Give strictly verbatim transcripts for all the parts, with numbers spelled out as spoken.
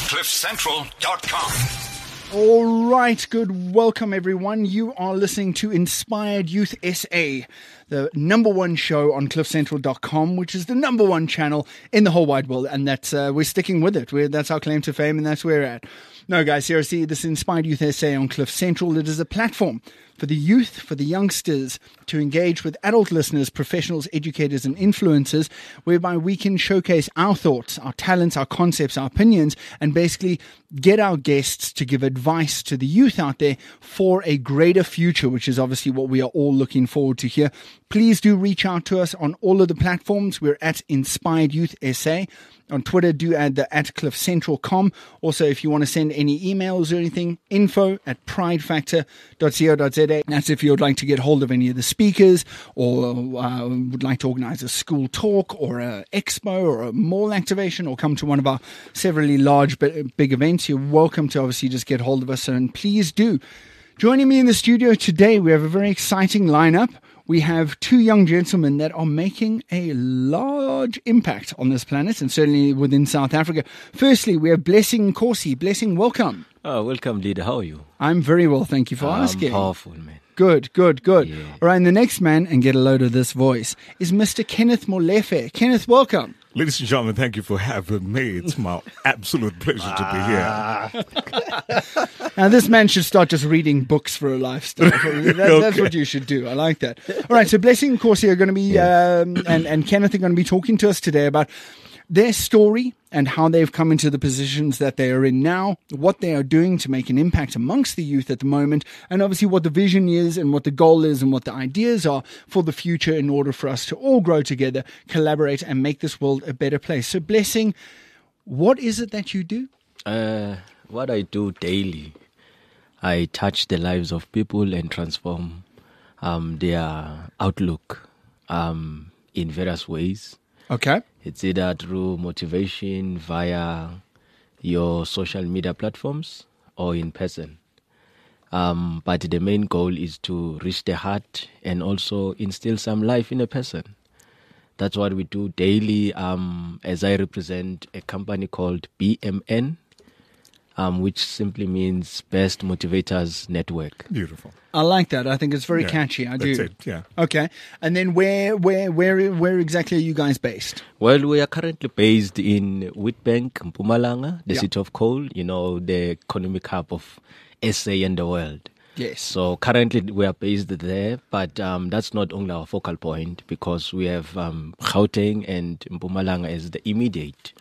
cliff central dot com. All right, good welcome everyone. You are listening to Inspired Youth S A, the number one show on cliff central dot com, which is the number one channel in the whole wide world, and that's uh, we're sticking with it. We're, that's our claim to fame, and that's where we're at. No, guys, seriously, this is Inspired Youth S A on Cliff Central. It is a platform for the youth, for the youngsters, to engage with adult listeners, professionals, educators, and influencers, whereby we can showcase our thoughts, our talents, our concepts, our opinions, and basically get our guests to give advice to the youth out there for a greater future, which is obviously what we are all looking forward to here. Please do reach out to us on all of the platforms. We're at Inspired Youth S A. On Twitter, do add the at cliff central dot com. Also, if you want to send any emails or anything, info at pride factor dot co dot za. That's if you'd like to get hold of any of the speakers or uh, would like to organize a school talk or an expo or a mall activation or come to one of our severally large big events. You're welcome to obviously just get hold of us, and please do. Joining me in the studio today, we have a very exciting lineup. We have two young gentlemen that are making a large impact on this planet and certainly within South Africa. Firstly, we have Blessing Nkosi. Blessing, welcome. Oh, welcome, leader. How are you? I'm very well, thank you for I'm asking. Powerful, man. Good, good, good. Yeah. All right, and the next man, and get a load of this voice, is Mister Kenneth Molefe. Kenneth, welcome. Ladies and gentlemen, thank you for having me. It's my absolute pleasure to be here. Now, this man should start just reading books for a lifestyle. That, okay. That's what you should do. I like that. All right, so Blessing and Nkosi are going to be, yeah. um, and, and Kenneth are going to be talking to us today about their story and how they've come into the positions that they are in now, what they are doing to make an impact amongst the youth at the moment, and obviously what the vision is and what the goal is and what the ideas are for the future in order for us to all grow together, collaborate, and make this world a better place. So, Blessing, what is it that you do? Uh, what I do daily, I touch the lives of people and transform um, their outlook um, in various ways. Okay. It's either through motivation via your social media platforms or in person. Um, but the main goal is to reach the heart and also instill some life in a person. That's what we do daily um, as I represent a company called B M N, um, which simply means Best Motivators Network. Beautiful. I like that. I think it's very yeah, catchy. I that's do. It, yeah. Okay. And then where, where, where, where exactly are you guys based? Well, we are currently based in Witbank, Mpumalanga, the yeah. city of coal, you know, the economic hub of S A and the world. Yes. So currently we are based there, but um, that's not only our focal point because we have um, Gauteng and Mpumalanga as the immediate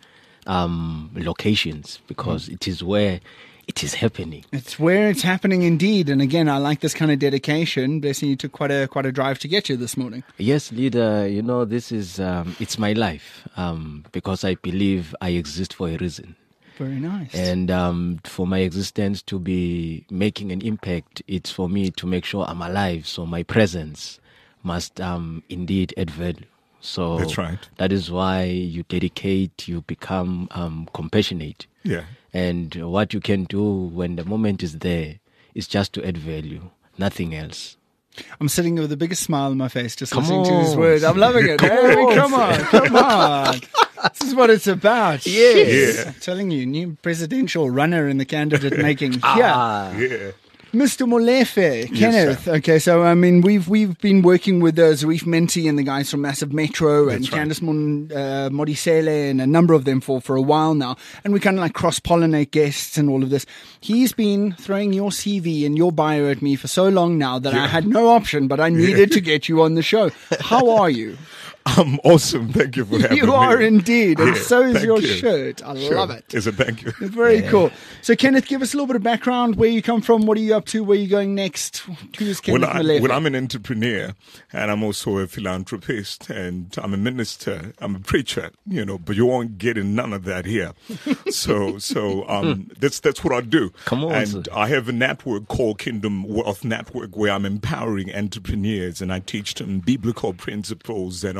um, locations because mm. it is where it is happening. It's where it's happening indeed. And again, I like this kind of dedication. Blessing, you took quite a quite a drive to get here this morning. Yes, leader. You know, this is, um, it's my life um, because I believe I exist for a reason. Very nice. And um, for my existence to be making an impact, it's for me to make sure I'm alive. So my presence must um, indeed add value. So that's right. That is why you dedicate, you become um, compassionate. Yeah. And what you can do when the moment is there is just to add value, nothing else. I'm sitting with the biggest smile on my face just come listening on. to his words. I'm loving it. come, hey, on. come on, come on. This is what it's about. Yes. Yeah. I'm telling you, new presidential runner in the candidate making here. Ah. Yeah. Mister Molefe, Kenneth. Sir. Okay, so I mean, we've we've been working with uh, Zarif Menti and the guys from Massive Metro That's and right. Candice Mon, uh, Modisele and a number of them for, for a while now. And we kind of like cross-pollinate guests and all of this. He's been throwing your C V and your bio at me for so long now that Yeah. I had no option, but I needed to get you on the show. How are you? I'm awesome. Thank you for having me. You are indeed, and Yeah, so is thank your you. shirt. I Sure. love it. Is it? Thank you. It's very Yeah. cool. So, Kenneth, give us a little bit of background, where you come from, what are you up to, where are you going next? Who's Kenneth Well, I, Molefe? well, I'm an entrepreneur and I'm also a philanthropist and I'm a minister. I'm a preacher, you know, but you won't get in none of that here. so, so um, that's that's what I do. Come on, and sir. I have a network called Kingdom Wealth Network where I'm empowering entrepreneurs and I teach them biblical principles and also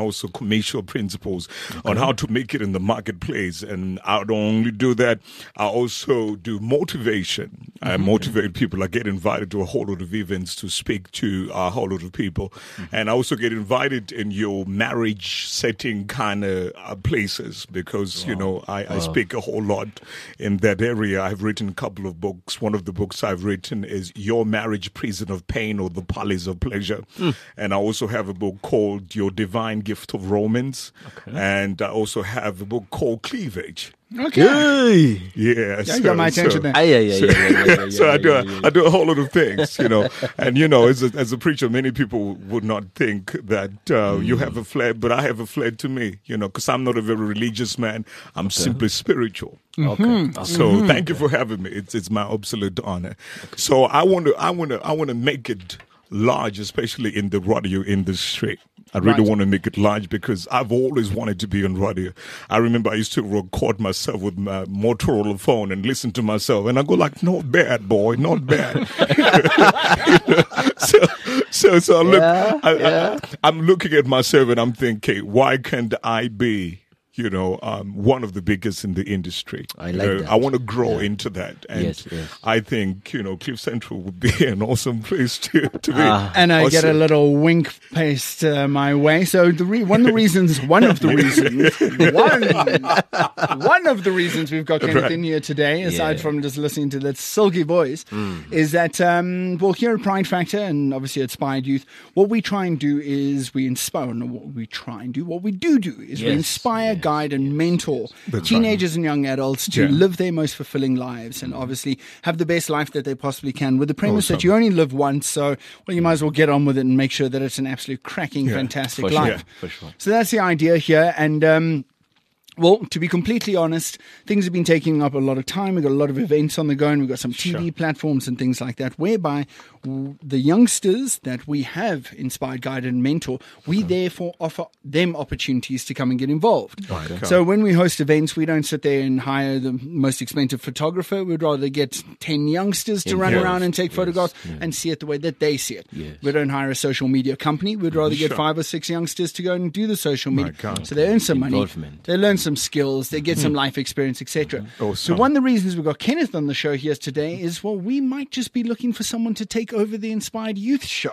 also commercial principles on how to make it in the marketplace. And I don't only do that, I also do motivation. I motivate people. I get invited to a whole lot of events to speak to a whole lot of people. And I also get invited in your marriage setting kind of uh, places because, you know, I, I speak a whole lot in that area. I've written a couple of books. One of the books I've written is Your Marriage Prison of Pain or The Palace of Pleasure. Mm. And I also have a book called Your Divine Gift of Romance. Okay. And I also have a book called Cleavage. Okay. Yay. Yeah. Yeah, so, you got my attention so, there. Ah, yeah, yeah, so, yeah, yeah, yeah, yeah, so yeah, I do, yeah, a, yeah. I do a whole lot of things, you know. And, you know, as a, as a preacher, many people would not think that uh, mm. you have a flair, but I have a flair to me, you know, because I'm not a very religious man. I'm okay. simply spiritual. Okay. Mm-hmm. So mm-hmm. thank you for having me. It's it's my absolute honor. Okay. So I want to I want to I want to make it large, especially in the radio industry. I really Right. want to make it large because I've always wanted to be on radio. I remember I used to record myself with my Motorola phone and listen to myself, and I go like, "Not bad, boy, not bad." so, so, so I look, Yeah, I, yeah. I, I'm looking at myself and I'm thinking, why can't I be? You know, um, one of the biggest in the industry. I You like know, that. I want to grow Yeah. into that. And Yes, yes. I think, you know, Cliff Central would be an awesome place to, to be. Ah. And I get a Awesome. little wink paste uh, my way. So the re- one of the reasons, one of the reasons, one, one of the reasons we've got Kenneth Right. in here today, aside Yeah. from just listening to that silky voice, Mm. is that, um, well, here at Pride Factor and obviously at Inspired Youth, what we try and do is we inspire, no, what we try and do, what we do do is we Yes, inspire, yes, guide and mentor That's teenagers and young adults to Yeah. live their most fulfilling lives and obviously have the best life that they possibly can with the premise that Awesome. you only live once. So, well, you might as well get on with it and make sure that it's an absolute cracking, Yeah, fantastic for sure, life. for sure. So that's the idea here. And, um, well, to be completely honest, things have been taking up a lot of time. We've got a lot of events on the go, and we've got some T V Sure. platforms and things like that, whereby w- the youngsters that we have inspired, guided, and mentor, we therefore offer them opportunities to come and get involved. Okay. So when we host events, we don't sit there and hire the most expensive photographer. We'd rather get ten youngsters to run Yes, around and take yes, photographs yeah. and see it the way that they see it. Yes. We don't hire a social media company. We'd rather get Sure. five or six youngsters to go and do the social media. God. So they earn some money. Involvement. They learn some skills. They get some life experience, et cetera. Awesome. So one of the reasons we've got Kenneth on the show here today is, well, we might just be looking for someone to take over the Inspired Youth show.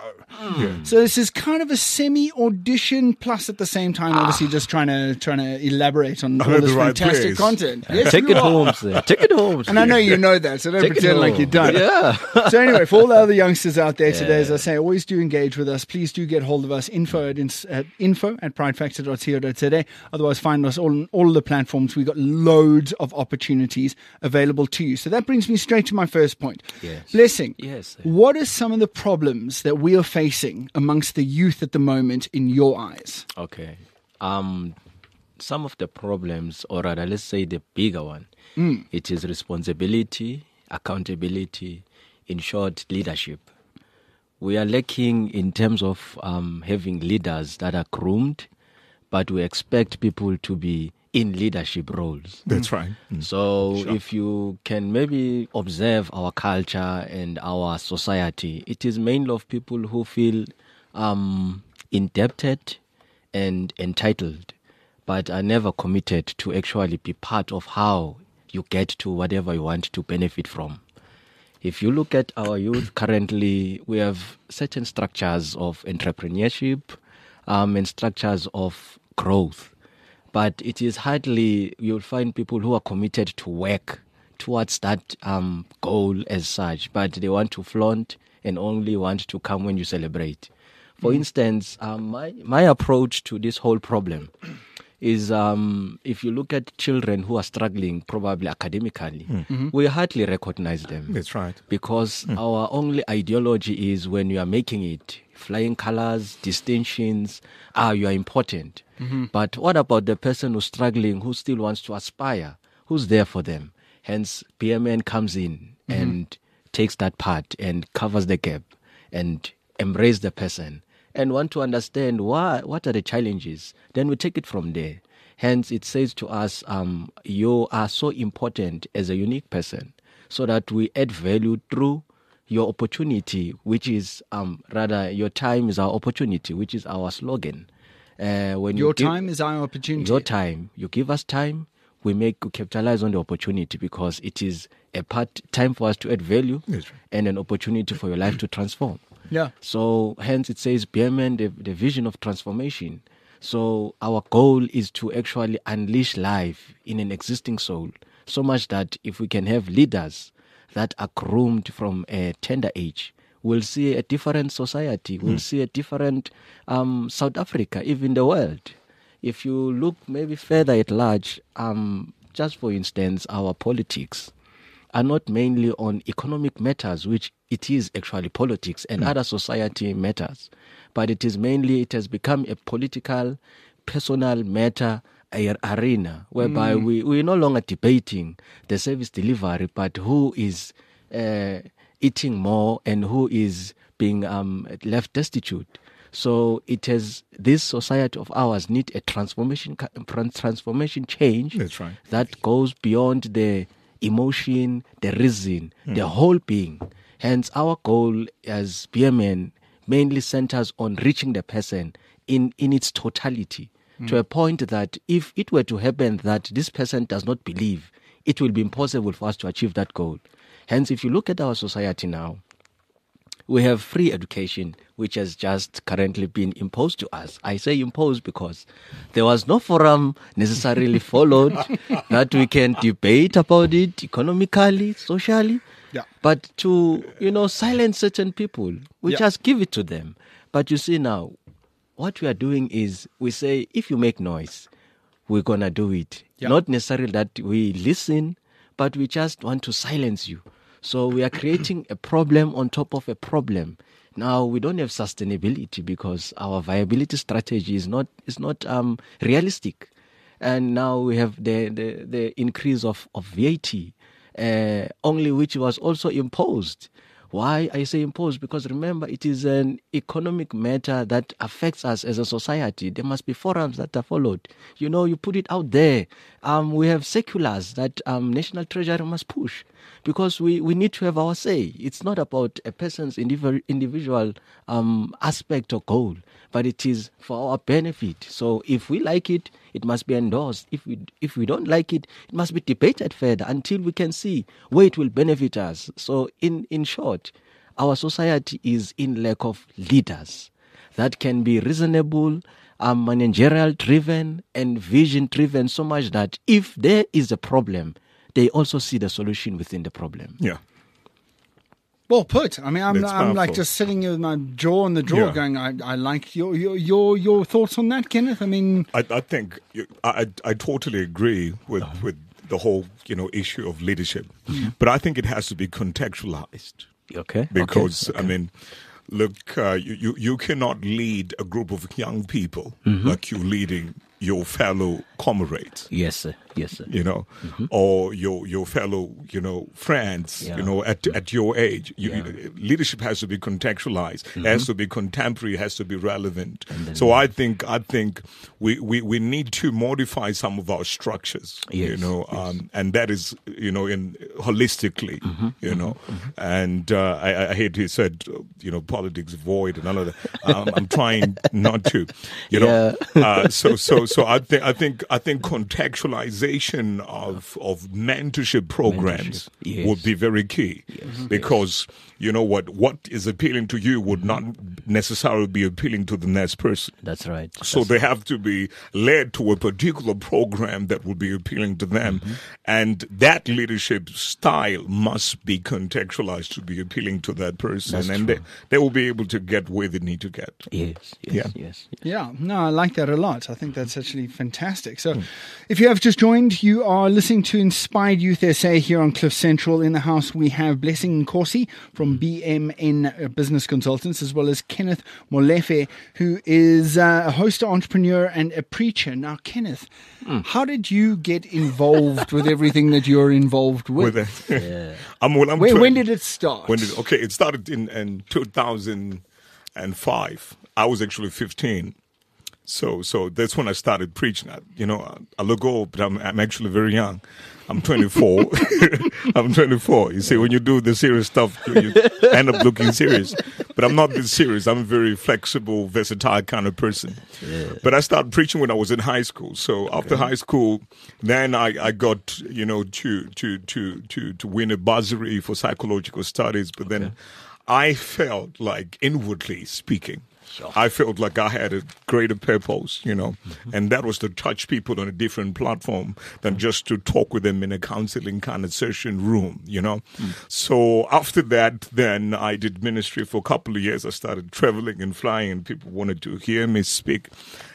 So this is kind of a semi audition, plus at the same time, obviously, just trying to trying to elaborate on I'm all at this the right fantastic place. content. Yes, Take you it are. home, sir. Take it home. And I know you know that, so don't Take it pretend like home. you don't. Yeah. So anyway, for all the other youngsters out there today, Yeah. as I say, always do engage with us. Please do get hold of us. Info at, ins- at info at pridefactor dot co dot za. Otherwise, find us all on all of the platforms. We've got loads of opportunities available to you. So that brings me straight to my first point. Yes. Blessing. Yes, sir. What are some of the problems that we are facing amongst the youth at the moment in your eyes? Okay. Um, some of the problems, or rather, let's say the bigger one, it is responsibility, accountability, in short, leadership. We are lacking in terms of um, having leaders that are groomed, but we expect people to be in leadership roles. That's right. So Sure. if you can maybe observe our culture and our society, it is mainly of people who feel um, indebted and entitled, but are never committed to actually be part of how you get to whatever you want to benefit from. If you look at our youth currently, we have certain structures of entrepreneurship um, and structures of growth. But it is hardly, you'll find people who are committed to work towards that um, goal as such, but they want to flaunt and only want to come when you celebrate. For instance, um, my, my approach to this whole problem is um, if you look at children who are struggling probably academically, we hardly recognize them. That's right. Because our only ideology is when you are making it, flying colors, distinctions, ah, you are important. But what about the person who's struggling, who still wants to aspire? Who's there for them? Hence, P M N comes in and takes that part and covers the gap and embrace the person and want to understand why, what are the challenges. Then we take it from there. Hence, it says to us, um, you are so important as a unique person, so that we add value through your opportunity, which is um, rather your time is our opportunity, which is our slogan. Uh, when Your you give- time is our opportunity. Your time. You give us time, we make we capitalize on the opportunity because it is a part time for us to add value That's right. and an opportunity for your life to transform. Yeah. So hence it says Beerman, the, the vision of transformation. So our goal is to actually unleash life in an existing soul, so much that if we can have leaders that are groomed from a tender age, we'll see a different society, we'll see a different um, South Africa, even the world. If you look maybe further at large, um, just for instance, our politics are not mainly on economic matters, which it is actually politics and other society matters, but it is mainly, it has become a political, personal matter a- arena whereby we, we're no longer debating the service delivery, but who is uh, eating more and who is being um, left destitute. So it has, this society of ours need a transformation, ca- transformation change That's right. that goes beyond the emotion, the reason, the whole being. Hence, our goal as Beerman mainly centers on reaching the person in, in its totality, to a point that if it were to happen that this person does not believe, it will be impossible for us to achieve that goal. Hence, if you look at our society now, we have free education, which has just currently been imposed to us. I say imposed because there was no forum necessarily followed that we can debate about it economically, socially. Yeah. But to, you know, silence certain people, we Yeah. just give it to them. But you see now, what we are doing is we say, if you make noise, we're going to do it. Yeah. Not necessarily that we listen, but we just want to silence you. So we are creating a problem on top of a problem. Now we don't have sustainability because our viability strategy is not is not um, realistic, and now we have the the, the increase of of V A T, uh, only which was also imposed. Why I say imposed? Because remember, it is an economic matter that affects us as a society. There must be forums that are followed. You know, you put it out there. Um, we have circulars that um, National Treasury must push because we, we need to have our say. It's not about a person's individual, individual um, aspect or goal, but it is for our benefit. So if we like it, it must be endorsed. If we if we don't like it, it must be debated further until we can see where it will benefit us. So in, in short, our society is in lack of leaders that can be reasonable, um, managerial driven and vision driven, so much that if there is a problem, they also see the solution within the problem. Yeah. Well put. I mean, I'm That's I'm like powerful. just sitting here with my jaw on the drawer, Yeah. going, I I like your your your your thoughts on that, Kenneth. I mean, I, I think you- I, I I totally agree with, with the whole you know issue of leadership, but I think it has to be contextualized Okay. because Okay. I mean, look, uh, you, you you cannot lead a group of young people Mm-hmm. like you leading your fellow comrades. Yes, sir. Yes, sir. You know, or your your fellow, you know, friends, Yeah. you know, at at your age. You, Yeah. Mm-hmm. you- leadership has to be contextualized, has to be contemporary, has to be relevant. So I think I think we, we, we need to modify some of our structures, you Yes, know, um, and that is, you know, in holistically, Mm-hmm. you know, and uh, I, I hate he said, uh, you know, politics void and all of that. Um, I'm trying not to, you know. Uh, so so so I think I think I think contextualization of of mentorship programs Mentorship, yes. would be very key because you know what what is appealing to you would not necessarily be appealing to the next person. That's right. So they have to be led to a particular program that will be appealing to them. And that leadership style must be contextualized to be appealing to that person. That's and true. they, they will be able to get where they need to get. Yes, yes, Yeah. yes, yes. yeah, no, I like that a lot. I think that's actually fantastic. So, if you have just joined, you are listening to Inspired Youth S A here on Cliff Central. In the house, we have Blessing Nkosi from B M N Business Consultants, as well as Kenneth Molefe, who is uh, a host, entrepreneur, and a preacher. Now, Kenneth, how did you get involved with everything that you're involved with? With that. I'm, well, I'm Where, trying- when did it start? When did okay? It started in, in two thousand five. I was actually fifteen, So, so that's when I started preaching. I, you know, I, I look old, but I'm, I'm actually very young. I'm twenty-four. I'm twenty-four. You see, when you do the serious stuff, you, you end up looking serious. But I'm not this serious. I'm a very flexible, versatile kind of person. Yeah. But I started preaching when I was in high school. So after okay. high school, then I, I got, you know, to, to, to, to, to win a bursary for psychological studies. But then okay. I felt like, inwardly speaking, Sure. I felt like I had a greater purpose, you know, mm-hmm. and that was to touch people on a different platform than mm-hmm. just to talk with them in a counseling kind of session room, you know. Mm-hmm. So after that, then I did ministry for a couple of years. I started traveling and flying, and people wanted to hear me speak.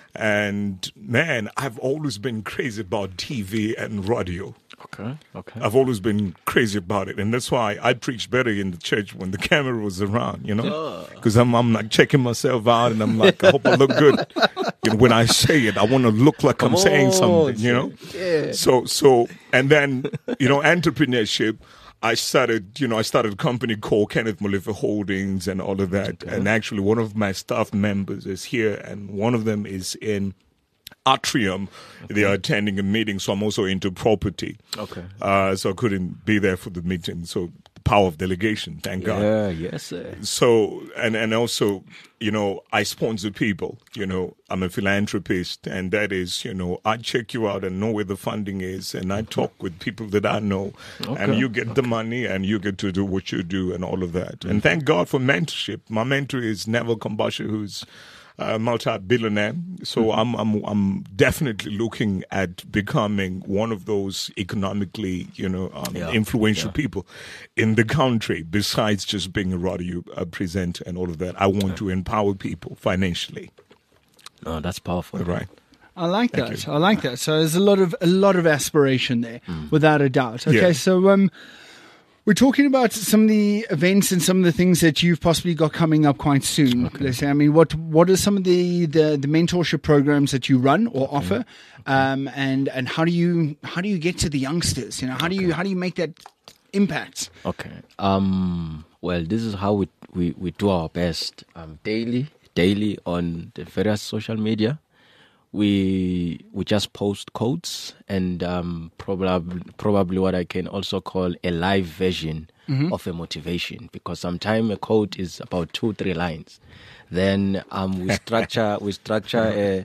And man, I've always been crazy about T V and radio. Okay, okay. I've always been crazy about it, and that's why I preach better in the church when the camera was around, you know, because I'm I'm like checking myself out, and I'm like, I hope I look good. You know, when I say it, I want to look like Come I'm saying on, something, you know. Yeah. So so, and then you know, entrepreneurship. I started, you know, I started a company called Kenneth Molefe Holdings and all of that, okay. and actually one of my staff members is here, and one of them is in Atrium. Okay. They are attending a meeting, so I'm also into property. Okay. Uh, so I couldn't be there for the meeting. So the power of delegation, thank God. Yeah, yes, sir. So, and, and also, you know, I sponsor people. You know, I'm a philanthropist, and that is, you know, I check you out and know where the funding is, and I talk with people that I know, okay. and you get okay. the money, and you get to do what you do, and all of that. Mm-hmm. And thank God for mentorship. My mentor is Neville Kombasha, who's a multi-billionaire. So mm-hmm. I'm, I'm, I'm definitely looking at becoming one of those economically, you know, um, yeah. influential yeah. people in the country. Besides just being a radio uh, presenter and all of that, I want yeah. to empower people financially. Oh, that's powerful. Right. I like Thank that. you. I like that. So there's a lot of a lot of aspiration there, mm. without a doubt. Okay, Yeah. so um, we're talking about some of the events and some of the things that you've possibly got coming up quite soon. Okay. Let's say, I mean, what what are some of the, the, the mentorship programs that you run or Okay. offer, Okay. um, and and how do you how do you get to the youngsters? You know, how do you Okay. how do you make that impact? Okay. Um. Well, this is how we we, we do our best um, daily, daily on the various social media. We we just post quotes and um, probably probably what I can also call a live version mm-hmm. of a motivation, because sometimes a quote is about two three lines. Then um, we structure we structure a,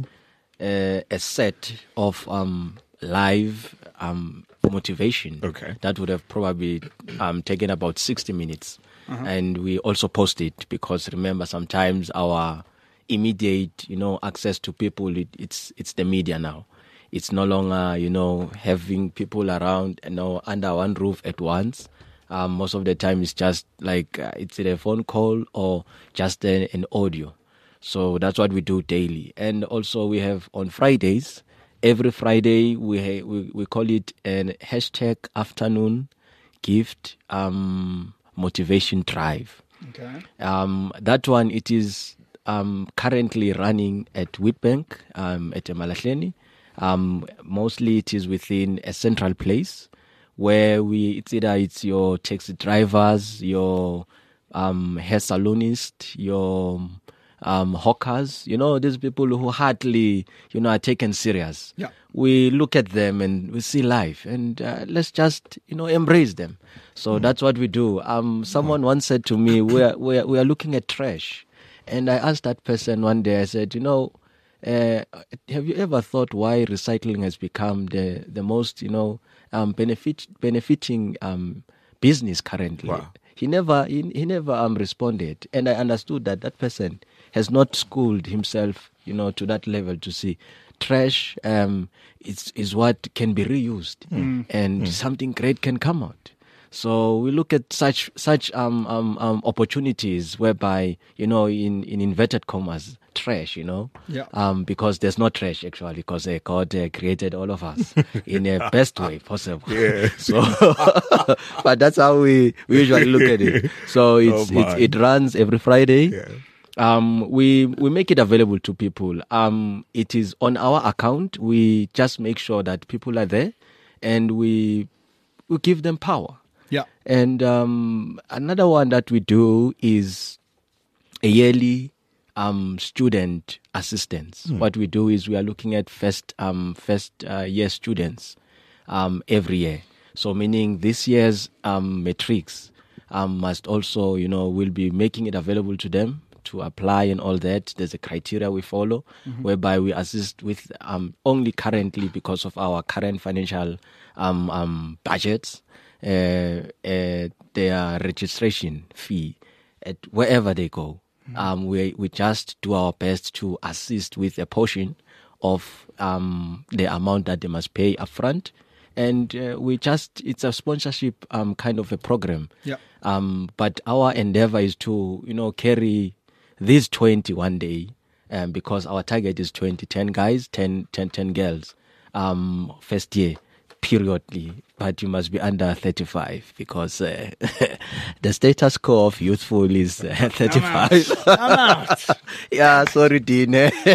a a set of um, live um, motivation Okay. that would have probably um, taken about sixty minutes, Uh-huh. and we also post it because remember sometimes our immediate, you know, access to people, it, it's it's the media now. It's no longer, you know, having people around, you know, under one roof at once. Um, most of the time it's just like uh, it's either a phone call or just a, an audio. So that's what we do daily. And also we have on Fridays, every Friday we ha- we, we call it an hashtag afternoon gift um, motivation drive. Okay. Um, that one, it is um, currently running at Witbank, um, at Emalahleni. Um, mostly it is within a central place where we, it's either it's your taxi drivers, your um, hair salonist, your um, hawkers, you know, these people who hardly, you know, are taken serious. Yeah. We look at them and we see life, and uh, let's just, you know, embrace them. So mm. that's what we do. Um, someone once said to me, we are, we are, we are looking at trash. And I asked that person one day, I said, you know, uh, have you ever thought why recycling has become the, the most, you know, um, benefit benefiting um, business currently? Wow. He never he, he never um, responded. And I understood that that person has not schooled himself, you know, to that level to see trash um, is, is what can be reused Mm. and Mm. something great can come out. So we look at such such um, um, um, opportunities whereby, you know, in, in inverted commas, trash, you know, Yeah. um, because there's no trash actually, because uh, God uh, created all of us in a best way possible. Yeah. So, but that's how we, we usually look at it. So it's, Oh, it's my. it runs every Friday. Yeah. Um, we we make it available to people. Um, it is on our account. We just make sure that people are there, and we we give them power. Yeah. And um, another one that we do is a yearly um, student assistance. Mm. What we do is we are looking at first um, first uh, year students um, every year. So meaning this year's um, matrics um, must also, you know, we'll be making it available to them to apply and all that. There's a criteria we follow, mm-hmm. whereby we assist with um, only currently because of our current financial um, um, budgets, uh, uh, their registration fee at wherever they go. Mm-hmm. Um, we we just do our best to assist with a portion of um, the amount that they must pay upfront. And uh, we just, it's a sponsorship um, kind of a program. Yeah. Um, but our endeavor is to, you know, carry these twenty one day, um, because our target is twenty, ten guys, ten, ten, ten girls, um, first year, periodically. But you must be under thirty-five because uh, the status quo of youthful is uh, thirty-five. I'm out. I'm out. Yeah, sorry, Dean.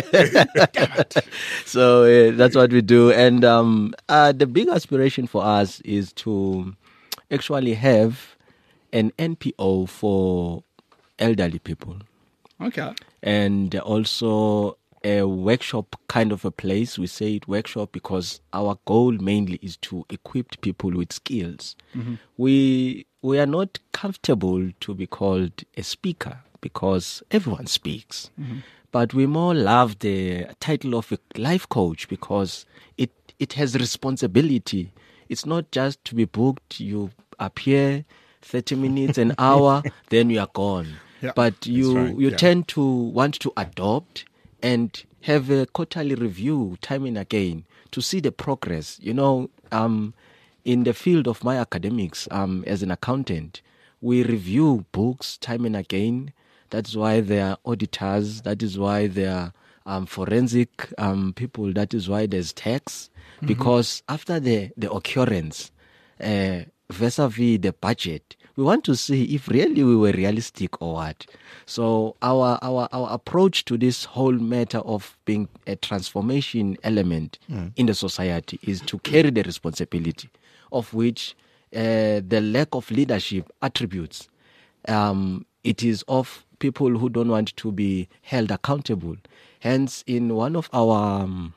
So uh, that's what we do. And um, uh, the big aspiration for us is to actually have an N P O for elderly people. Okay. And also a workshop kind of a place. We say it workshop because our goal mainly is to equip people with skills. Mm-hmm. We we are not comfortable to be called a speaker because everyone speaks. Mm-hmm. But we more love the title of a life coach because it, it has responsibility. It's not just to be booked, you appear thirty minutes, an hour, then you are gone. Yeah, but you right, you yeah. tend to want to adopt and have a quarterly review time and again to see the progress. You know, um, in the field of my academics, um, as an accountant, we review books time and again. That's why there are auditors. That is why there are um, forensic um, people. That is why there's tax. Mm-hmm. Because after the, the occurrence, uh, vis-a-vis the budget, we want to see if really we were realistic or what. So our our, our approach to this whole matter of being a transformation element mm. in the society is to carry the responsibility, of which uh, the lack of leadership attributes. Um, it is of people who don't want to be held accountable. Hence, in one of our... Um,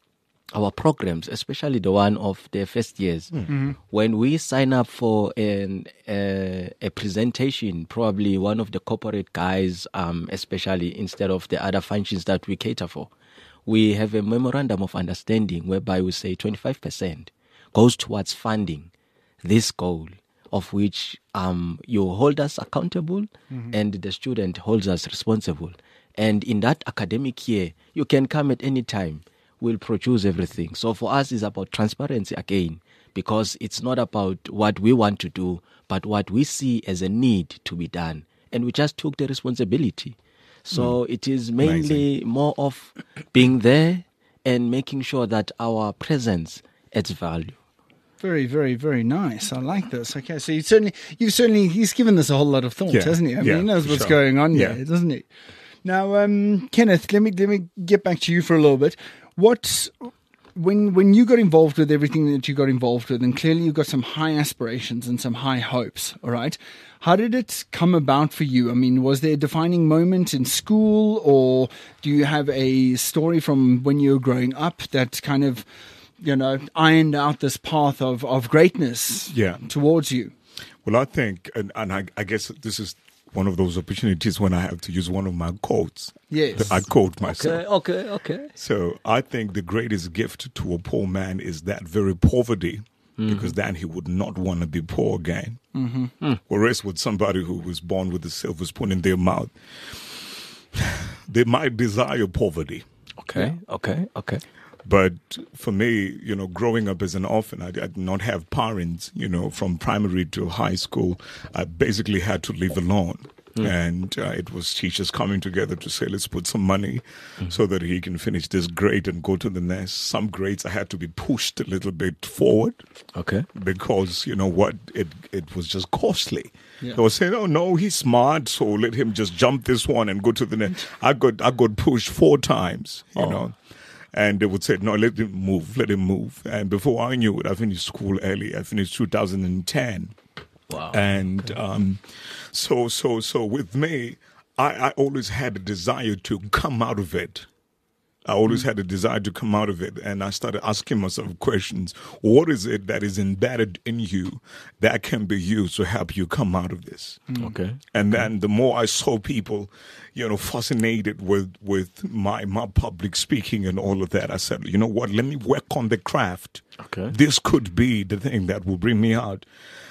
our programs, especially the one of the first years, mm-hmm. when we sign up for an, uh, a presentation, probably one of the corporate guys, um, especially instead of the other functions that we cater for, we have a memorandum of understanding whereby we say twenty-five percent goes towards funding this goal, of which um, you hold us accountable mm-hmm. and the student holds us responsible. And in that academic year, you can come at any time. Will produce everything. So for us, it's about transparency again, because it's not about what we want to do, but what we see as a need to be done. And we just took the responsibility. So mm. it is mainly Amazing. More of being there and making sure that our presence adds value. Very, very, very nice. I like this. Okay, so you certainly, you've certainly, he's given this a whole lot of thought, yeah. hasn't he? I mean, yeah, he knows what's sure. going on yeah. there, doesn't he? Now, um, Kenneth, let me let me get back to you for a little bit. What, when when you got involved with everything that you got involved with, and clearly you've got some high aspirations and some high hopes, all right? How did it come about for you? I mean, was there a defining moment in school, or do you have a story from when you were growing up that kind of, you know, ironed out this path of, of greatness yeah. towards you? Well, I think, and, and I, I guess this is one of those opportunities when I have to use one of my quotes. Yes. I quote myself. Okay, okay, okay. So I think the greatest gift to a poor man is that very poverty, mm-hmm. because then he would not want to be poor again. Mm-hmm. Mm. Whereas with somebody who was born with a silver spoon in their mouth, they might desire poverty. Okay, yeah. okay, okay. But for me, you know, growing up as an orphan, I, I did not have parents, you know, from primary to high school. I basically had to live alone. Mm. And uh, it was teachers coming together to say, let's put some money mm. so that he can finish this grade and go to the next. Some grades I had to be pushed a little bit forward. Okay. Because, you know what, it, it was just costly. Yeah. I was saying, oh, no, he's smart, so let him just jump this one and go to the next. I got, I got pushed four times, you oh. know. And they would say, no, let him move, let him move. And before I knew it, I finished school early. I finished two thousand ten. Wow. And um, so, so, so with me, I, I always had a desire to come out of it. I always had a desire to come out of it. And I started asking myself questions. What is it that is embedded in you that can be used to help you come out of this? Okay. And then the more I saw people, you know, fascinated with, with my, my public speaking and all of that, I said, you know what, let me work on the craft. Okay. This could be the thing that will bring me out.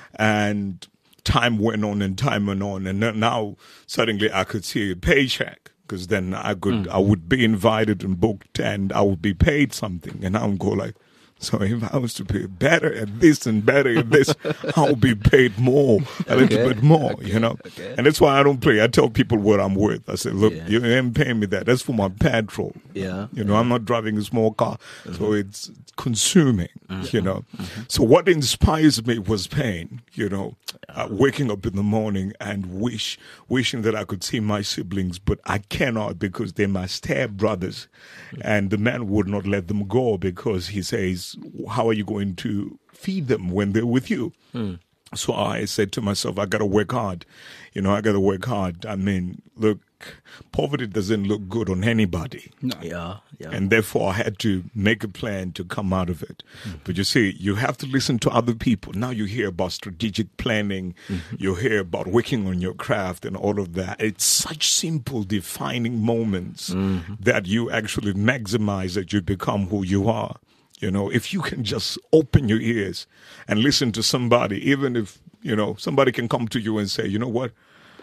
And time went on and time went on. And then now suddenly I could see a paycheck. Because then I could, mm. I would be invited and booked, and I would be paid something, and I would go like, so if I was to be better at this and better at this, I would be paid more, a okay. little bit more, okay. you know. Okay. And that's why I don't play. I tell people what I'm worth. I say, look, yeah. you ain't paying me that. That's for my petrol. Yeah. You know, yeah. I'm not driving a small car, mm-hmm. so it's consuming. Mm-hmm. You know. Mm-hmm. So what inspires me was pain. You know, uh, waking up in the morning and wish, wishing that I could see my siblings, but I cannot because they're my step brothers, mm-hmm. and the man would not let them go because he says, how are you going to feed them when they're with you? Mm. So I said to myself, I got to work hard. You know, I got to work hard. I mean, look, poverty doesn't look good on anybody. No. Yeah, yeah. And therefore, I had to make a plan to come out of it. Mm-hmm. But you see, you have to listen to other people. Now you hear about strategic planning. Mm-hmm. You hear about working on your craft and all of that. It's such simple, defining moments mm-hmm. that you actually maximize that you become who you are. You know, if you can just open your ears and listen to somebody, even if, you know, somebody can come to you and say, you know what,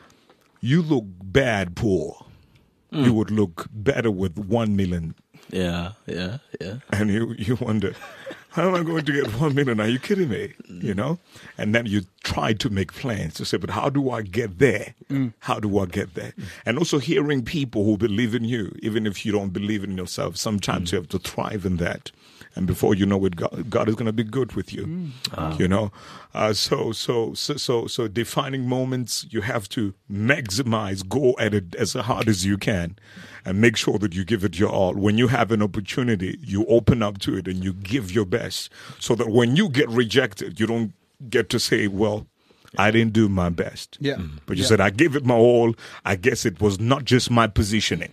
you look bad poor. Mm. You would look better with one million. Yeah, yeah, yeah. And you, you wonder, how am I going to get one million? Are you kidding me? Mm. You know? And then you try to make plans to say, but how do I get there? Mm. How do I get there? Mm. And also hearing people who believe in you, even if you don't believe in yourself, sometimes mm. you have to thrive in that. And before you know it, God, God is going to be good with you, mm. uh. you know. Uh, so, so, so, so, so, defining moments, you have to maximize, go at it as hard as you can, and make sure that you give it your all. When you have an opportunity, you open up to it and you give your best, so that when you get rejected, you don't get to say, "Well, I didn't do my best." Yeah, mm. but you yeah. said, "I gave it my all." I guess it was not just my positioning.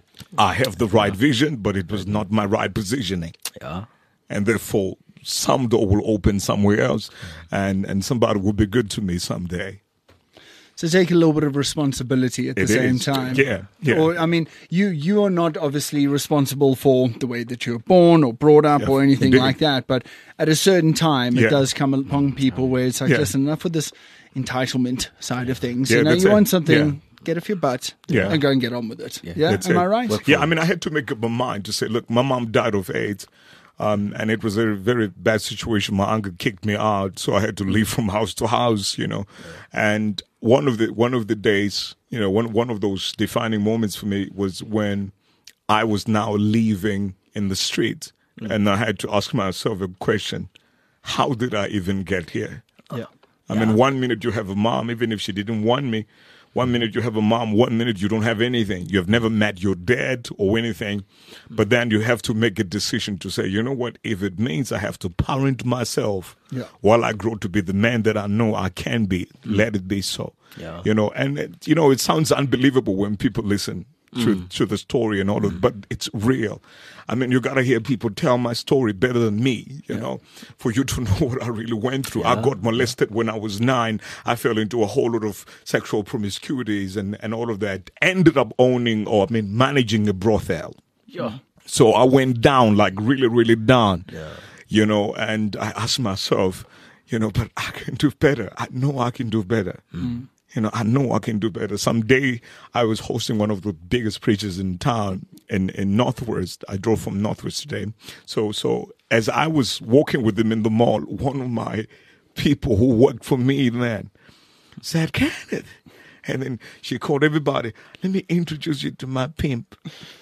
I have the right vision, but it was not my right positioning. Yeah. And therefore, some door will open somewhere else, and, and somebody will be good to me someday. So take a little bit of responsibility at the It same is. time. Yeah, yeah. Or, I mean, you, you are not obviously responsible for the way that you were born or brought up Yeah, or anything indeed. like that. But at a certain time, Yeah. it does come upon people where it's like, Yeah. listen, enough with this entitlement side of things. Yeah, you know, that's you it. want something, Yeah. get off your butt Yeah. and go and get on with it. Yeah, That's am it. I right? Yeah, I mean, I had to make up my mind to say, look, my mom died of AIDS. Um, and it was a very bad situation. My uncle kicked me out, so I had to leave from house to house, you know. And one of the one of the days, you know, one one of those defining moments for me was when I was now leaving in the street, mm. and I had to ask myself a question: how did I even get here? Yeah. I yeah. mean, one minute you have a mom, even if she didn't want me. One minute you have a mom, one minute you don't have anything. You have never met your dad or anything. But then you have to make a decision to say, you know what, if it means I have to parent myself yeah. while I grow to be the man that I know I can be, mm. let it be so. Yeah. You know, and, it, you know, it sounds unbelievable when people listen to, mm. to the story and all mm. of it, but it's real. I mean, you got to hear people tell my story better than me, you yeah. know, for you to know what I really went through. Yeah. I got molested when I was nine. I fell into a whole lot of sexual promiscuities and, and all of that. Ended up owning or, I mean, managing a brothel. Yeah. So I went down, like really, really down, yeah. you know, and I asked myself, you know, but I can do better. I know I can do better. Mm. You know, I know I can do better. Someday I was hosting one of the biggest preachers in town in, in Northwest. I drove from Northwest today. So, so as I was walking with him in the mall, one of my people who worked for me then said, Kenneth. And then she called everybody, let me introduce you to my pimp.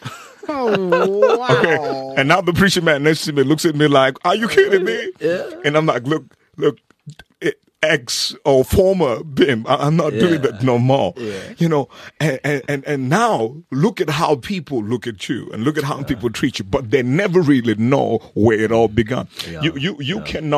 Oh, wow. Okay. And now the preacher man next to me looks at me like, are you kidding me? Yeah. And I'm like, look, look. It, ex or former B I M. I, I'm not yeah. doing that no more. Yeah. You know, and, and, and now look at how people look at you and look at how yeah. people treat you, but they never really know where it all began. Yeah. You, you, you yeah. cannot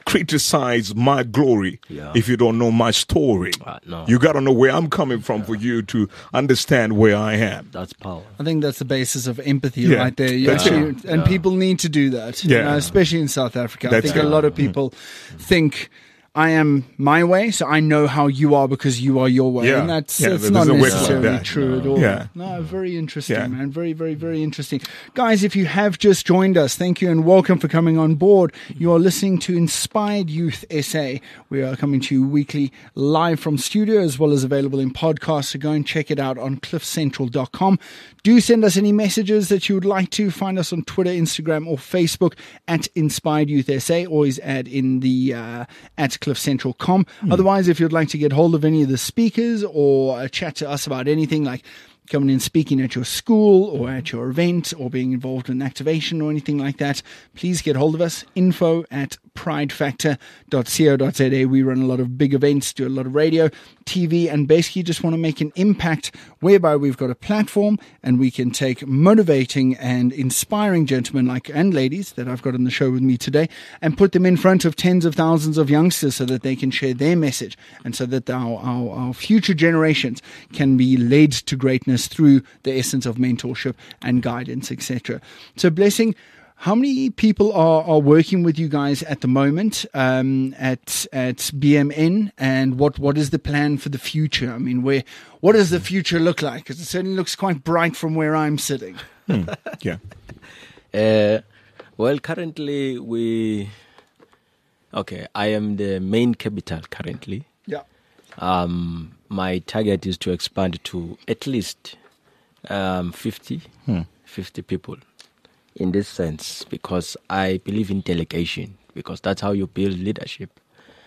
criticize my glory Yeah. if you don't know my story. Uh, no. You got to know where I'm coming from for you to understand where I am. That's power. I think that's the basis of empathy Yeah, right there. You that's actually, it. and Yeah. people need to do that, you Yeah. know, especially in South Africa. I That's think a it. lot of people think, I am my way, so I know how you are because you are your way. Yeah. And that's, Yeah, that's it not doesn't work like necessarily that. true at all. Yeah. No, very interesting, Yeah. man. Very, very, very interesting. Guys, if you have just joined us, thank you and welcome for coming on board. You are listening to Inspired Youth S A. We are coming to you weekly live from studio as well as available in podcasts. So go and check it out on cliff central dot com. Do send us any messages that you would like to. Find us on Twitter, Instagram, or Facebook at Inspired Youth S A. Always add in the uh, at cliff central dot com. Otherwise, if you'd like to get hold of any of the speakers or uh, chat to us about anything like coming in speaking at your school or at your event or being involved in activation or anything like that, please get hold of us. Info at pride factor dot co dot za. We run a lot of big events, do a lot of radio, T V, and basically just want to make an impact whereby we've got a platform and we can take motivating and inspiring gentlemen like and ladies that I've got on the show with me today and put them in front of tens of thousands of youngsters so that they can share their message and so that our, our, our future generations can be led to greatness through the essence of mentorship and guidance, et cetera. So, Blessing, how many people are, are working with you guys at the moment um, at at B M N, and what, what is the plan for the future? I mean, where what does the future look like? Because it certainly looks quite bright from where I'm sitting. Hmm. Yeah. Uh, well, currently we. Okay, I am the main capital currently. Yeah. Um, my target is to expand to at least um, fifty, Hmm. fifty people in this sense, because I believe in delegation, because that's how you build leadership.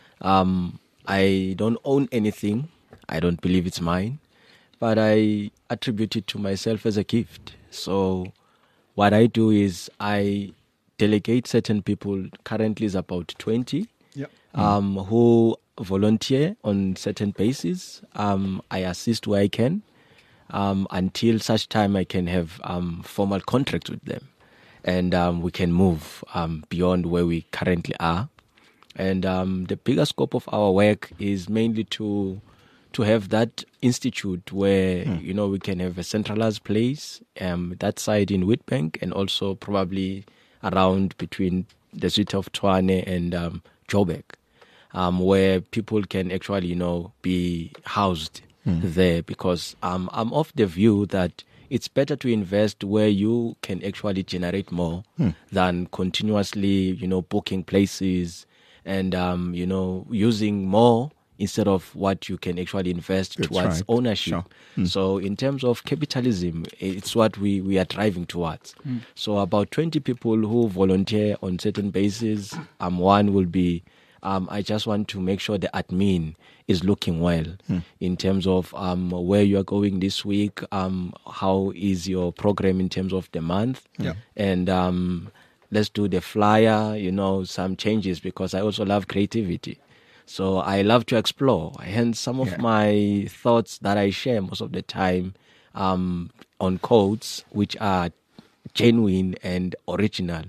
Um, I don't own anything. I don't believe it's mine, but I attribute it to myself as a gift. So what I do is I delegate certain people. Currently is about twenty Yeah. um, who volunteer on certain basis. Um, I assist where I can um, until such time I can have um, formal contracts with them, and um, we can move um, beyond where we currently are. And um, the bigger scope of our work is mainly to to have that institute where Mm. you know we can have a centralized place, um, that side in Witbank, and also probably around between the city of Tshwane and um, Joburg, um, where people can actually you know be housed Mm. there, because um, I'm of the view that it's better to invest where you can actually generate more Mm. than continuously you know booking places and um, you know using more instead of what you can actually invest That's towards right. ownership. Sure. Mm. So in terms of capitalism, it's what we, we are driving towards. So about twenty people who volunteer on certain bases. Um, one will be, um, I just want to make sure the admin is looking well in terms of um, where you are going this week, um, how is your program in terms of the month, Yeah. and um, let's do the flyer, you know, some changes, because I also love creativity. So I love to explore. Hence, some of Yeah. my thoughts that I share most of the time um, on codes, which are genuine and original,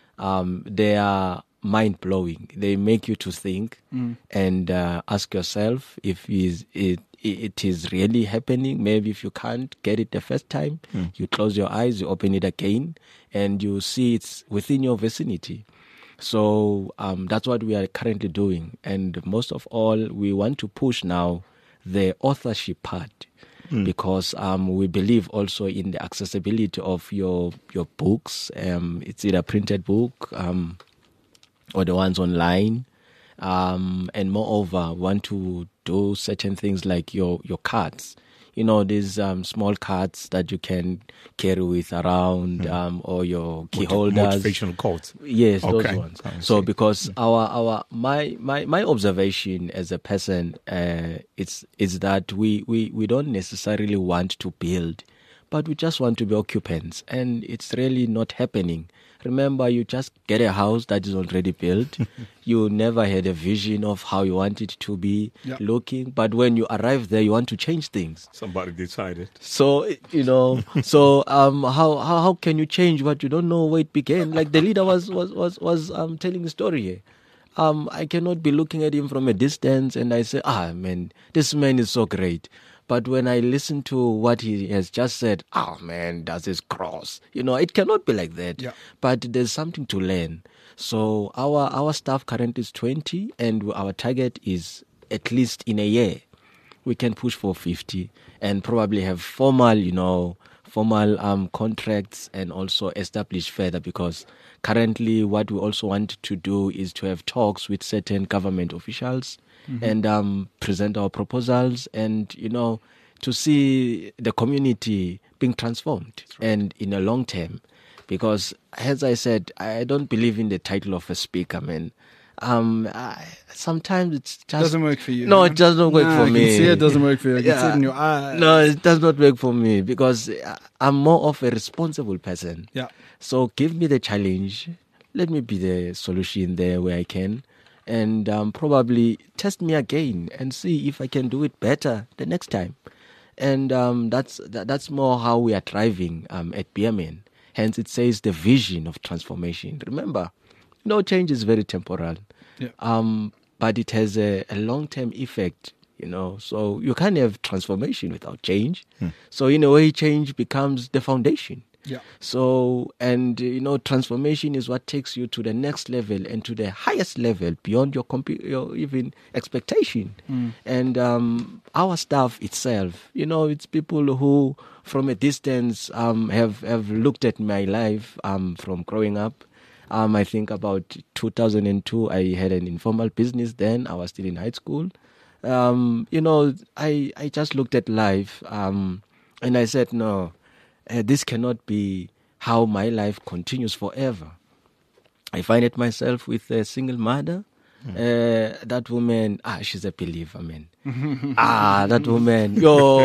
um, they are mind-blowing. They make you to think and uh, ask yourself if is it, it is really happening. Maybe if you can't get it the first time, you close your eyes, you open it again, and you see it's within your vicinity. So um, that's what we are currently doing. And most of all, we want to push now the authorship part, because um, we believe also in the accessibility of your your books. Um, it's either printed book um, or the ones online. Um, and moreover, want to do certain things like your, your cards. You know, these um, small cards that you can carry with around, um, or your key holders. Motivational quotes. Yes, Okay. those ones. I So see. because our our my my my observation as a person, uh, it's is that we, we we don't necessarily want to build, but we just want to be occupants, and it's really not happening. Remember, you just get a house that is already built. You never had a vision of how you want it to be Yeah. looking, but when you arrive there, you want to change things. Somebody decided. So you know, so um, how, how how can you change what you don't know where it began? Like the leader was was was was um telling a story here. Um, I cannot be looking at him from a distance and I say, ah, man, this man is so great. But when I listen to what he has just said, oh, man, does this cross? You know, it cannot be like that. Yeah. But there's something to learn. So our, our staff current is twenty and our target is at least in a year, we can push for fifty and probably have formal, you know, formal um, contracts and also establish further, because currently what we also want to do is to have talks with certain government officials mm-hmm. and um, present our proposals and, you know, to see the community being transformed right. and in a long term. Because, as I said, I don't believe in the title of a speaker, man. Um, I, sometimes it's just doesn't work for you. No, huh? it doesn't work nah, for I me. I can see it doesn't work for you. I can yeah. see it in your eyes. No, it does not work for me because I'm more of a responsible person. Yeah. So give me the challenge. Let me be the solution there where I can, and um, probably test me again and see if I can do it better the next time. And um, that's that, that's more how we are driving um, at B M N. Hence, it says the vision of transformation. Remember, no change is very temporal. Yeah. Um, but it has a, a long-term effect, you know. So you can't have transformation without change. Hmm. So in a way, change becomes the foundation. Yeah. So, and, you know, transformation is what takes you to the next level and to the highest level beyond your, comp- your even expectation. Mm. And um, our staff itself, you know, it's people who from a distance um, have, have looked at my life um, from growing up. Um, I think about two thousand two, I had an informal business then. I was still in high school. Um, you know, I, I just looked at life um, and I said, no, uh, this cannot be how my life continues forever. I find it myself with a single mother. Mm. Uh, that woman, ah, she's a believer, man. ah, that woman,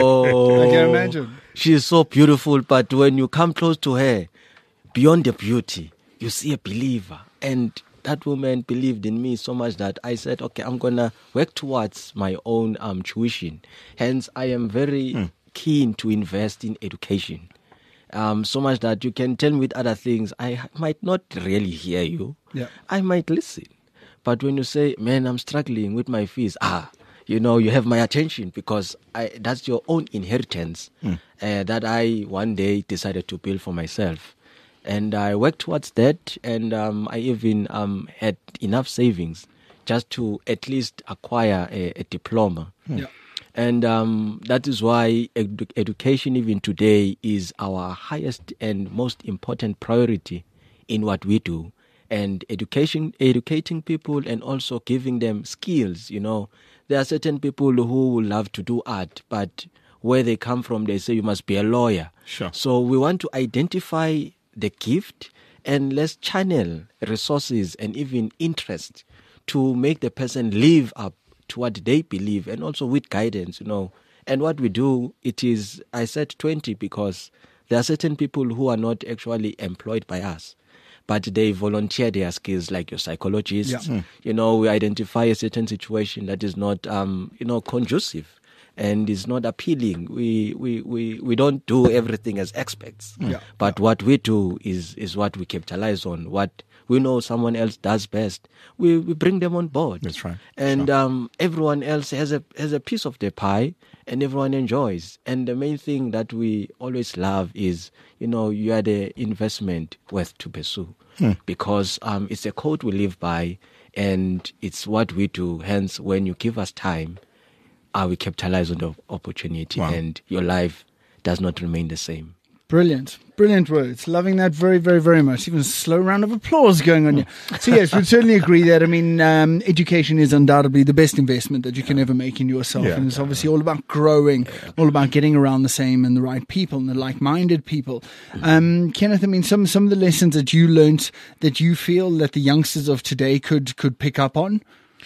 yo. I can imagine. She's so beautiful, but when you come close to her, beyond the beauty, you see a believer. And that woman believed in me so much that I said, okay, I'm going to work towards my own um, tuition. Hence, I am very mm. keen to invest in education. Um, so much that you can tell me with other things, I might not really hear you. Yeah. I might listen. But when you say, man, I'm struggling with my fees, ah, you know, you have my attention because I, that's your own inheritance mm. uh, that I one day decided to build for myself. And I worked towards that, and um, I even um, had enough savings just to at least acquire a, a diploma. Yeah. And um, that is why edu- education even today is our highest and most important priority in what we do. And education, educating people and also giving them skills, you know. There are certain people who love to do art, but where they come from, they say you must be a lawyer. Sure. So we want to identify the gift and let's channel resources and even interest to make the person live up to what they believe, and also with guidance, you know. And what we do, it is, I said twenty because there are certain people who are not actually employed by us, but they volunteer their skills, like your psychologists. Yeah. Mm. You know, we identify a certain situation that is not, um, you know, conducive and is not appealing. We we, we, we don't do everything as experts. Yeah. But yeah. what we do is, is what we capitalize on. What we know someone else does best, we, we bring them on board. That's right. And sure. um, everyone else has a has a piece of the pie, and everyone enjoys. And the main thing that we always love is, you know, you are the investment worth to pursue. Hmm. Because um, it's a code we live by, and it's what we do. Hence, when you give us time, uh, we capitalize on the opportunity, wow. and your life does not remain the same. Brilliant. Brilliant words. Loving that very, very, very much. Even a slow round of applause going on here. So yes, we certainly agree that, I mean, um, education is undoubtedly the best investment that you can ever make in yourself. Yeah. And it's obviously all about growing, all about getting around the same and the right people and the like-minded people. Um, Kenneth, I mean, some, some of the lessons that you learnt that you feel that the youngsters of today could, could pick up on?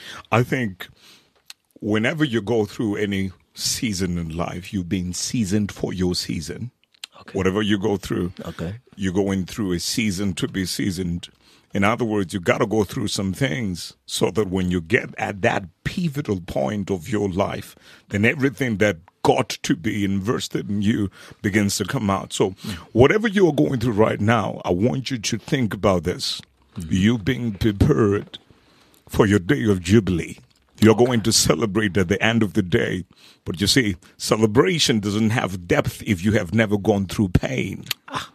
I think whenever you go through any season in life, you've been seasoned for your season. Okay. Whatever you go through, okay. you're going through a season to be seasoned. In other words, you got to go through some things so that when you get at that pivotal point of your life, then everything that got to be invested in you begins to come out. So mm. whatever you're going through right now, I want you to think about this. Mm. You being prepared for your day of Jubilee. You're going to celebrate at the end of the day. But you see, celebration doesn't have depth if you have never gone through pain.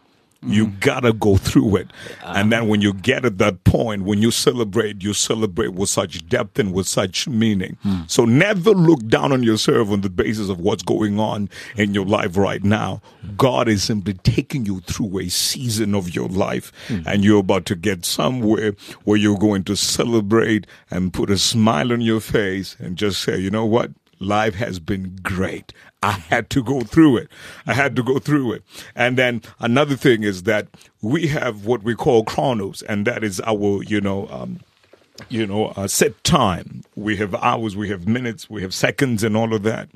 You gotta go through it. And then when you get at that point, when you celebrate, you celebrate with such depth and with such meaning. Mm. So never look down on yourself on the basis of what's going on in your life right now. God is simply taking you through a season of your life, mm. and you're about to get somewhere where you're going to celebrate and put a smile on your face and just say, you know what? Life has been great. I had to go through it. I had to go through it. And then another thing is that we have what we call chronos, and that is our, you know, um, you know, uh, set time. We have hours, we have minutes, we have seconds, and all of that.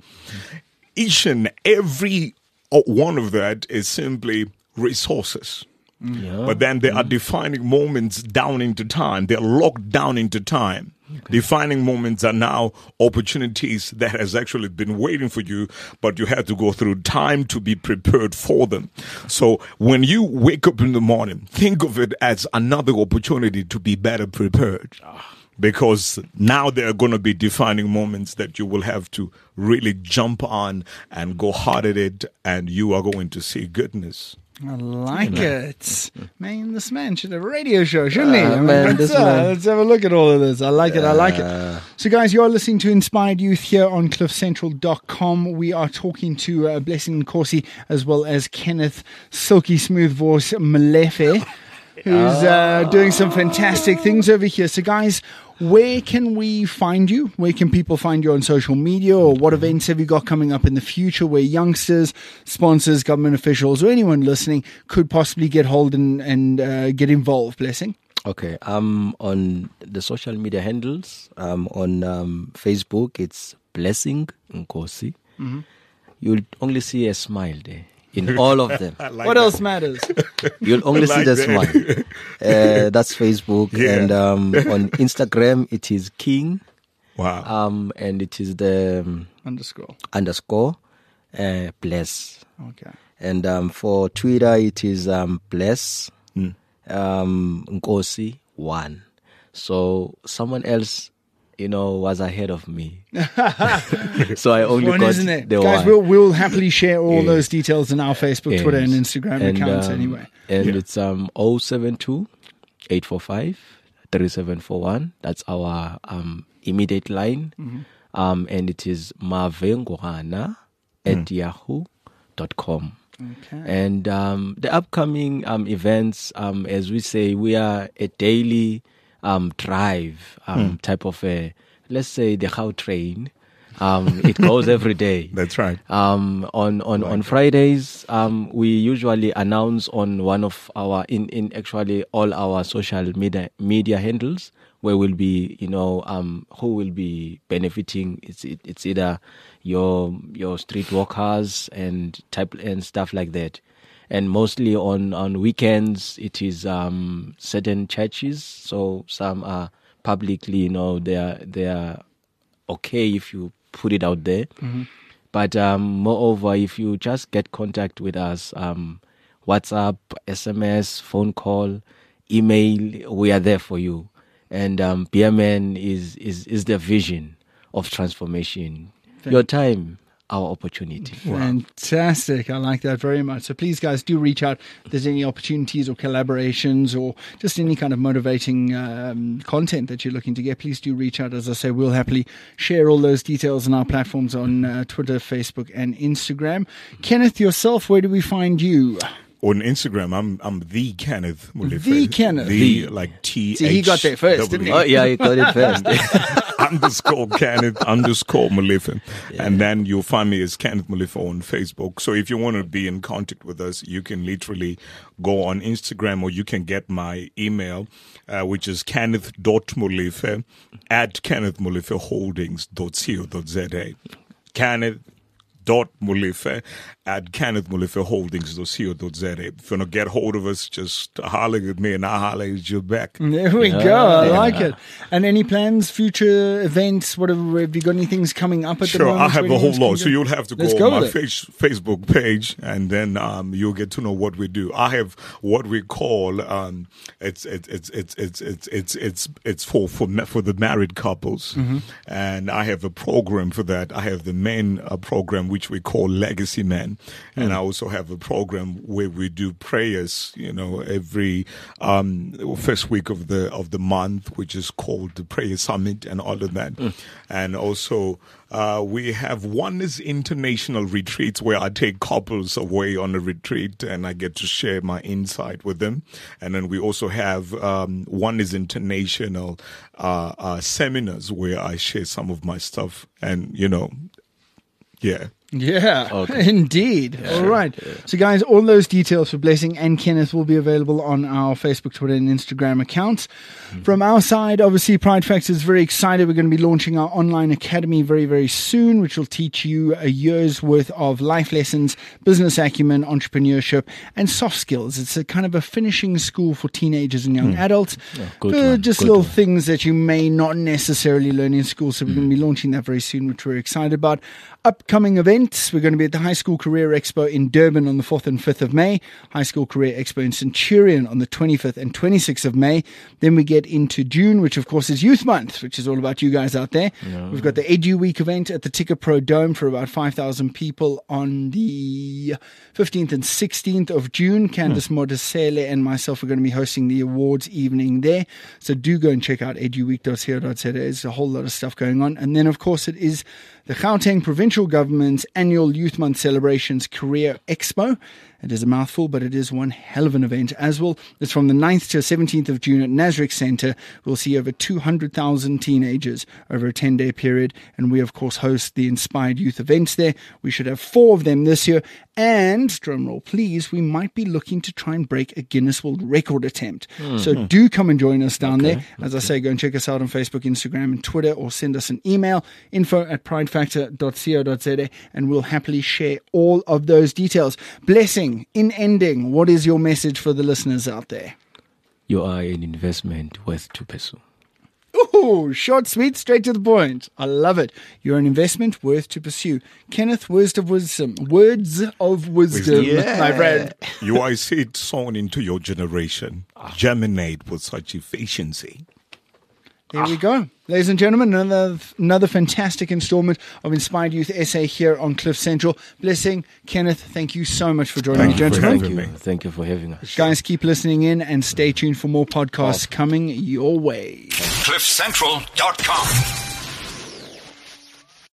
Each and every one of that is simply resources. Yeah. But then there mm. are defining moments down into time. They're locked down into time. Okay. Defining moments are now opportunities that has actually been waiting for you, but you had to go through time to be prepared for them. So when you wake up in the morning, think of it as another opportunity to be better prepared. Because now there are going to be defining moments that you will have to really jump on and go hard at it, and you are going to see goodness. I like it. Man, this man should have a radio show, shouldn't he? Uh, I mean, man, let's, this uh, man. let's have a look at all of this. I like it. I like it. Uh, So, guys, you're listening to Inspired Youth here on cliff central dot com. We are talking to uh, Blessing Nkosi as well as Kenneth Silky Smooth Voice Molefe, who's uh, doing some fantastic things over here. So, guys, where can we find you? Where can people find you on social media, or what events have you got coming up in the future where youngsters, sponsors, government officials, or anyone listening could possibly get hold and, and uh, get involved? Blessing? Okay, um, on the social media handles, um, on um, Facebook, it's Blessing Nkosi. Mm-hmm. You'll only see a smile there in all of them. Like what that. else matters? You'll only like see the that. smile. Uh, that's Facebook. Yeah. And um, on Instagram, it is King. Wow. Um, and it is the um, Underscore. underscore uh, Bless. Okay. And um, for Twitter, it is um, Bless Mm. um, Nkosi one. So someone else, you know, was ahead of me. So I only One, got isn't it? the Guys, one. we'll, we'll happily share all Yes. those details in our Facebook, Yes. Twitter, and Instagram And, accounts um, anyway. And Yeah. it's um oh seven two, eight four five, three seven four one. That's our um immediate line. Mm-hmm. Um and it is mavengwana at mm. yahoo dot com. Okay. And um the upcoming um events, um as we say, we are a daily um drive um mm. type of a, let's say, the how train. Um, it goes every day. That's right. Um, on on, Right. on Fridays, um, we usually announce on one of our in, in actually all our social media media handles where we'll be, you know, um, who will be benefiting. It's it, it's either your your street walkers and type and stuff like that. And mostly on, on weekends, it is um, certain churches. So some are publicly, you know, they are they are okay if you put it out there. Mm-hmm. But um, moreover, if you just get contact with us, um, WhatsApp, S M S, phone call, email, we are there for you. And um, B M N is, is, is the vision of transformation. Thank Your time, our opportunity. Fantastic. I like that very much. So please, guys, do reach out if there's any opportunities or collaborations or just any kind of motivating um, content that you're looking to get. Please do reach out. As I say, we'll happily share all those details on our platforms on uh, Twitter, Facebook, and Instagram. Kenneth, yourself, where do we find you? On Instagram, I'm I'm the Kenneth Molefe. The Kenneth. The, like T H. See, he got there first, didn't he? Oh, yeah, you got it first. underscore Kenneth underscore Molefe. Yeah. And then you'll find me as Kenneth Molefe on Facebook. So if you want to be in contact with us, you can literally go on Instagram, or you can get my email, uh, which is kenneth dot molefe at kenneth molefe holdings dot co dot za. Kenneth dot Molefe at Kenneth Molefe Holdings dot co dot za. If you want to get hold of us, just holler at me and I'll holler at you back. There we Yeah, go. I yeah. like it. And any plans, future events, whatever? Have you got any things coming up at the Sure, moment? I have a whole Anything lot. So coming you'll have to Let's go, go on my with it. face, Facebook page, and then um, you'll get to know what we do. I have what we call um, it's it's it's it's it's it's it's it's it's for for ma- for the married couples, Mm-hmm. and I have a program for that. I have the men uh, program which we call Legacy Men, Mm. and I also have a program where we do prayers. You know, every um, first week of the of the month, which is called the Prayer Summit, and all of that, Mm. and also. Uh, we have Oneness International retreats where I take couples away on a retreat and I get to share my insight with them. And then we also have um, Oneness International uh, uh, seminars where I share some of my stuff. And, you know, yeah. Yeah, Okay. indeed. All right. So, guys, all those details for Blessing and Kenneth will be available on our Facebook, Twitter, and Instagram accounts. Mm-hmm. From our side, obviously, Pride Factor is very excited. We're going to be launching our online academy very, very soon, which will teach you a year's worth of life lessons, business acumen, entrepreneurship, and soft skills. It's a kind of a finishing school for teenagers and young adults. good Uh, one, just good little one. things that you may not necessarily learn in school. So we're going to be launching that very soon, which we're excited about. Upcoming events, we're going to be at the High School Career Expo in Durban on the fourth and fifth of May, High School Career Expo in Centurion on the twenty-fifth and twenty-sixth of May. Then we get into June, which of course is Youth Month, which is all about you guys out there. We've got the Edu Week event at the Ticker Pro Dome for about five thousand people on the fifteenth and sixteenth of June. Candice Modesele and myself are going to be hosting the awards evening there. So do go and check out eduweek dot co dot za. There's a whole lot of stuff going on. And then, of course, it is the Gauteng Provincial Government's annual Youth Month Celebrations Career Expo. It is a mouthful, but it is one hell of an event as well. It's from the ninth to seventeenth of June at Nasrec Centre. We'll see over two hundred thousand teenagers over a ten-day period. And we, of course, host the Inspired Youth events there. We should have four of them this year. And, drumroll please, we might be looking to try and break a Guinness World Record attempt. So do come and join us down there. As I say, go and check us out on Facebook, Instagram, and Twitter, or send us an email, info at pridefactor dot co dot za, and we'll happily share all of those details. Blessing, in ending, what is your message for the listeners out there? You are an investment worth to pursue. Ooh, short, sweet, straight to the point. I love it. You're an investment worth to pursue. Kenneth, words of wisdom. Words of wisdom, Wisdom. my friend. You are seed sown into your generation. Germinate with such efficiency. There we go. Ladies and gentlemen, another another fantastic installment of Inspired Youth S A here on Cliff Central. Blessing, Kenneth, thank you so much for joining Thank me, you for gentlemen. having Thank you. me. Thank you for having us. Guys, keep listening in and stay tuned for more podcasts coming your way. cliff central dot com